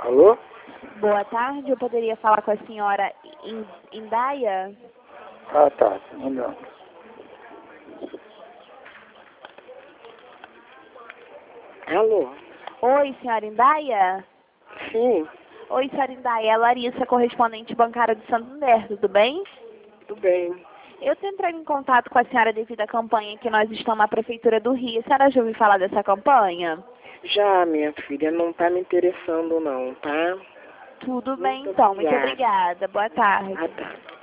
Alô? Boa tarde, eu poderia falar com a senhora Indaia? Ah, tá. Não. Alô? Oi, senhora Indaia? Sim, Oi, senhora Indaia, é a Larissa, correspondente bancária do Santander, tudo bem? tudo bem. Eu tô entrando em contato com a senhora devido à campanha que nós estamos na Prefeitura do Rio. A senhora já ouviu falar dessa campanha? Já, minha filha, não tá me interessando não, tá? Tudo bem, Muito então. Muito obrigada. obrigada. Boa tarde. Ah, tá.